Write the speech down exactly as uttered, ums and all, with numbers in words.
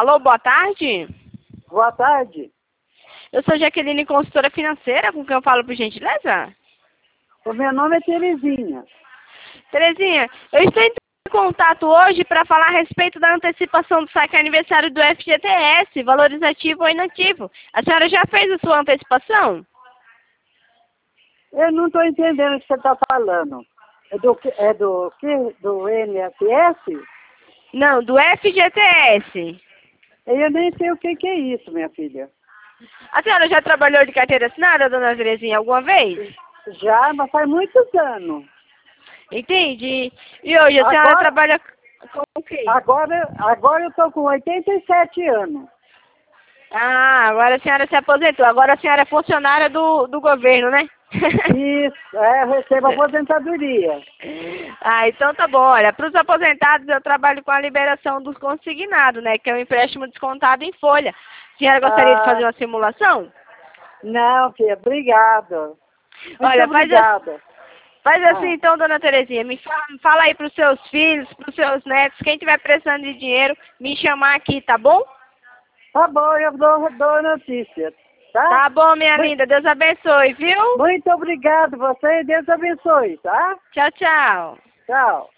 Alô, boa tarde. Boa tarde. Eu sou Jaqueline, consultora financeira, com quem eu falo, por gentileza? O meu nome é Terezinha. Terezinha, eu estou entrando em contato hoje para falar a respeito da antecipação do saque aniversário do F G T S, valorizativo ou inativo. A senhora já fez a sua antecipação? Eu não estou entendendo o que você está falando. É do, que- é do que? Do N S S? Não, do F G T S. Eu nem sei o que, que é isso, minha filha. A senhora já trabalhou de carteira assinada, dona Terezinha, alguma vez? Já, mas faz muitos anos. Entendi. E hoje a senhora Agora, trabalha com o quê? agora, agora eu estou com oitenta e sete anos. Ah, agora a senhora se aposentou. Agora a senhora é funcionária do, do governo, né? Isso, é, eu recebo aposentadoria. Ah, então tá bom. Olha, para os aposentados eu trabalho com a liberação dos consignados, né? Que é um empréstimo descontado em folha. A senhora gostaria de fazer Ah, uma simulação? não, filha, obrigada. Muito Olha, faz, a- obrigada. faz assim Ah, então, dona Terezinha. Me fala, fala aí para os seus filhos, para os seus netos, quem tiver precisando de dinheiro, me chamar aqui, tá bom? tá bom, eu dou, dou notícia, tá? Tá bom, minha Muito, linda. Deus abençoe, viu? muito obrigado, você e Deus abençoe, tá? Tchau, tchau. Tchau.